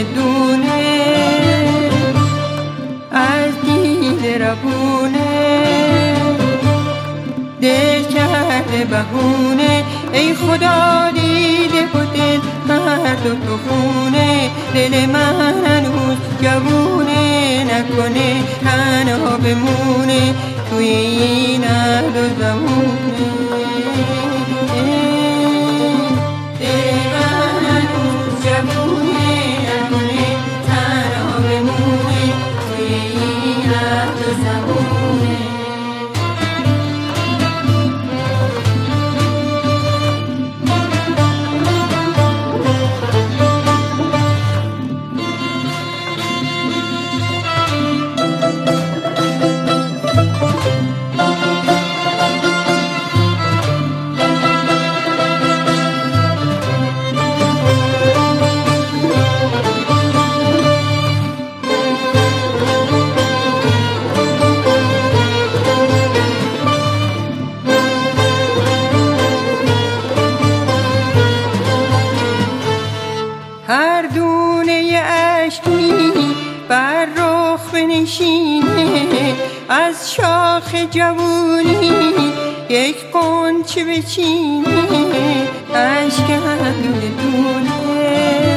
دونه از دیده ربونه دل کرده بهونه ای خدا دیده و دل هر دو تو خونه دل من هنوز جوونه نکنه تنها بمونه توی این عهد و زمونه هر دونه اشکی بر رخ بنشینه از شاخ جوونی یک غنچه بچینه اشک هر دونه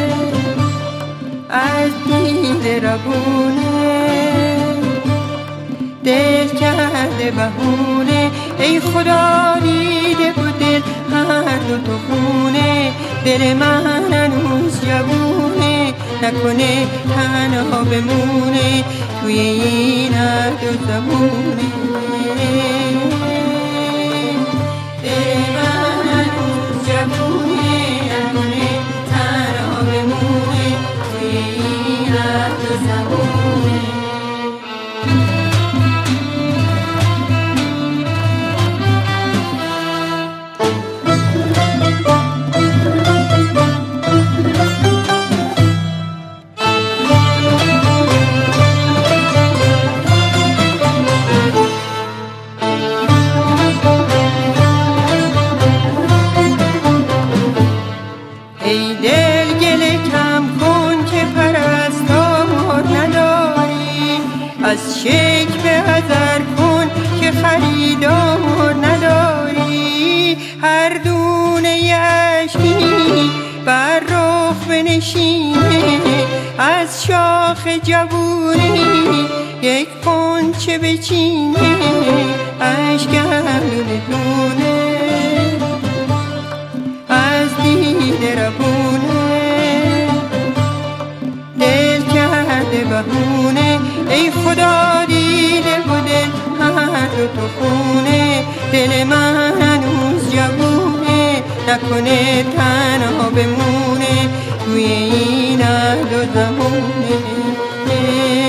از دیده ربونه دل کرده بهونه ای خدا دیده و دل هر دو تو خونه دل من هنوز جوونه نکنه تنها بمونه توی این عهد و زمونه دل من هنوز جوونه نکنه تنها بمونه توی این عهد و زمونه ای دل گله کم کن که پرستار نداری از شک به حذر کن که خریدار نداری هر دونه اشکی بر رخ بنشینه از شاخ جوونی یک غنچه بچینه اشک هر دونه دل کرده بهونه ای خدا دیده و دل هر دو تو خونه دل من هنوز جوونه نکنه تنها بمونه توی این عهد و زمونه